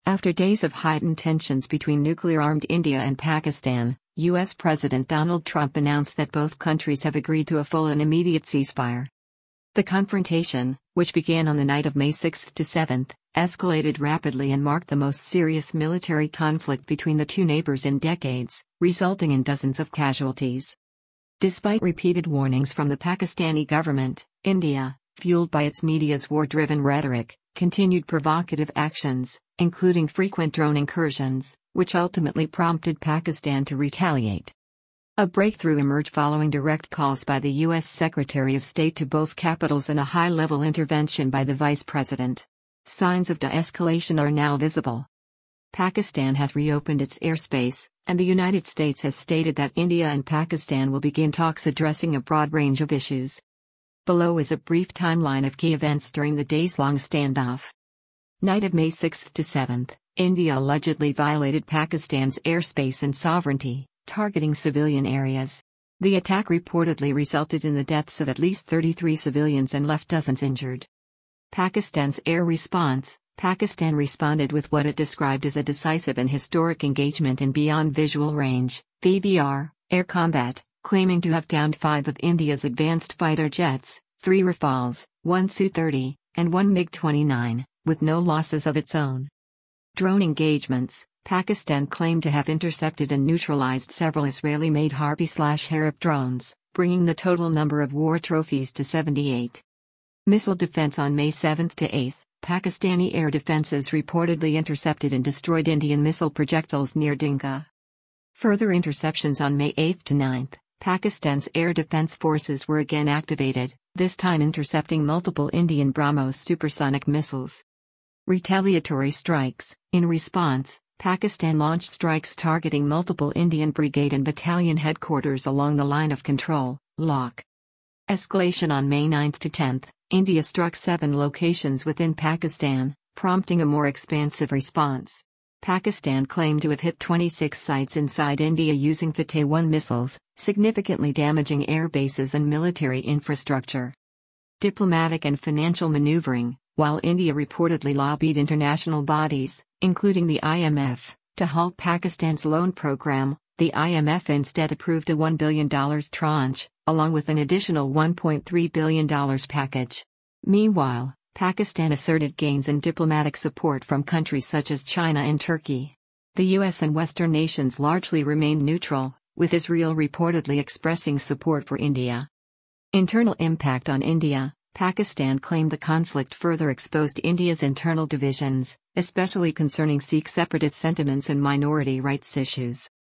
After days of heightened tensions between nuclear-armed India and Pakistan, U.S. President Donald Trump announced that both countries have agreed to a full and immediate ceasefire. The confrontation, which began on the night of May 6 to 7, escalated rapidly and marked the most serious military conflict between the two neighbors in decades, resulting in dozens of casualties. Despite repeated warnings from the Pakistani government, India, fueled by its media's war-driven rhetoric, continued provocative actions, including frequent drone incursions, which ultimately prompted Pakistan to retaliate. A breakthrough emerged following direct calls by the U.S. Secretary of State to both capitals and a high-level intervention by the Vice President. Signs of de-escalation are now visible. Pakistan has reopened its airspace, and the United States has stated that India and Pakistan will begin talks addressing a broad range of issues. Below is a brief timeline of key events during the days-long standoff. Night of May 6 to 7, India allegedly violated Pakistan's airspace and sovereignty, targeting civilian areas. The attack reportedly resulted in the deaths of at least 33 civilians and left dozens injured. Pakistan's air response: Pakistan responded with what it described as a decisive and historic engagement in beyond visual range (BVR) air combat, claiming to have downed 5 of India's advanced fighter jets, 3 Rafales, 1 Su-30, and 1 MiG-29, with no losses of its own. Drone engagements: Pakistan claimed to have intercepted and neutralized several Israeli-made Harpy/Harop drones, bringing the total number of war trophies to 78. Missile defense: on May 7 to 8, Pakistani air defenses reportedly intercepted and destroyed Indian missile projectiles near Dinga. Further interceptions: on May 8 to 9, Pakistan's air defense forces were again activated, this time intercepting multiple Indian BrahMos supersonic missiles. Retaliatory strikes: in response, Pakistan launched strikes targeting multiple Indian brigade and battalion headquarters along the line of control, LOC. Escalation: on May 9 to 10, India struck 7 locations within Pakistan, prompting a more expansive response. Pakistan claimed to have hit 26 sites inside India using Fateh-1 missiles, significantly damaging air bases and military infrastructure. Diplomatic and financial maneuvering: while India reportedly lobbied international bodies, including the IMF, to halt Pakistan's loan program, the IMF instead approved a $1 billion tranche, along with an additional $1.3 billion package. Meanwhile, Pakistan asserted gains in diplomatic support from countries such as China and Turkey. The US and Western nations largely remained neutral, with Israel reportedly expressing support for India. Internal impact: on India, Pakistan claimed the conflict further exposed India's internal divisions, especially concerning Sikh separatist sentiments and minority rights issues.